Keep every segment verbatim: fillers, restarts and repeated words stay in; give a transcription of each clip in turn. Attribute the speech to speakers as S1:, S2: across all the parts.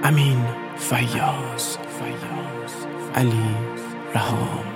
S1: امین فیاض، علی رهام.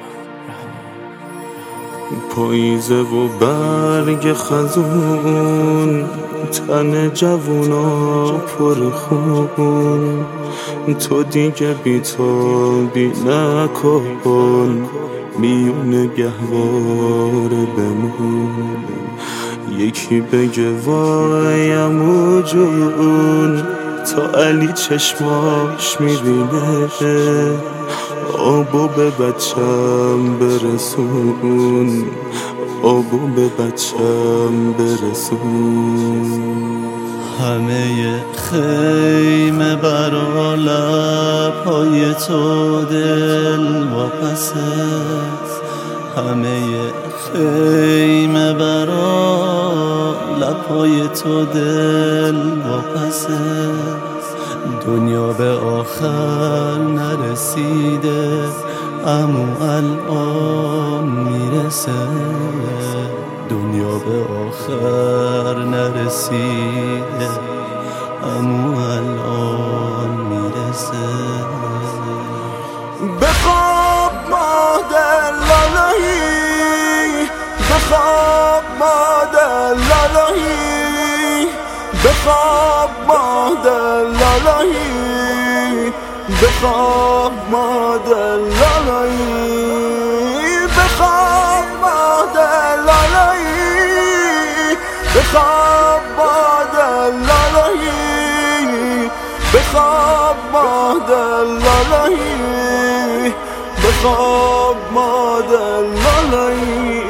S2: پاییزه و برگ خزون، تن جوونا پر خون. تو دیگه بیتابی نکن، میون گهوار بمون. یکی بگه وای عمو جون، تا علی چشماش میبینه. آبو به بچم برسون، آبو به بچم برسون.
S3: همه خیمه برا لب‌های تو دل واپسه، همه خیمه برا لب‌های تو دل واپسه. دنیا به آخر نرسیده، اما الان میرسه. دنیا به آخر نرسیده، اما الان میرسه.
S2: بخواب مادر لالایی، بخواب مادر لالایی، بخواب مادر لالایی، بخواب مادر لالایی، بخواب مادر لالایی، بخواب مادر لالایی، بخواب مادر لالایی، بخواب مادر لالایی.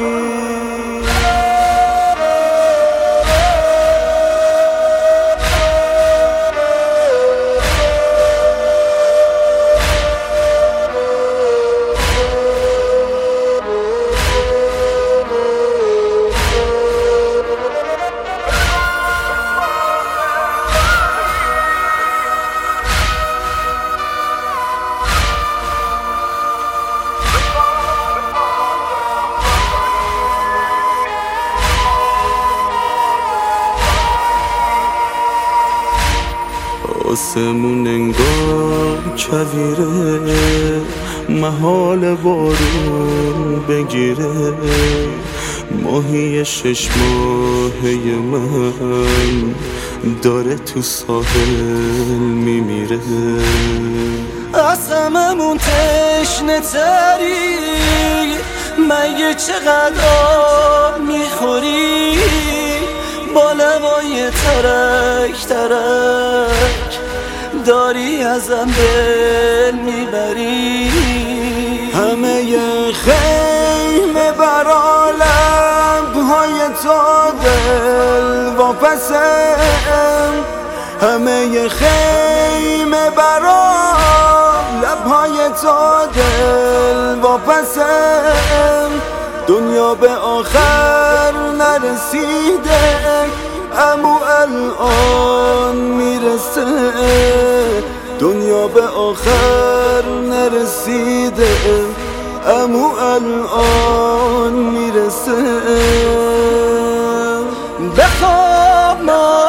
S2: آسمون انگار کویره، محال بارون بگیره. ماهی شش ماهه من داره تو ساحل میمیره.
S3: از هممون تشنه تری، مگه چقدر آب میخوری؟ با لبای ترک ترک داری ازم دل میبری.
S2: همه خیمه برا لبهای تو دل واپسه، همه خیمه برا لبهای تو دل واپسه. دنیا به آخر نرسیده، اما الان میرسه. دنیا به آخر نرسیده، اما الان میرسه.
S3: بخواب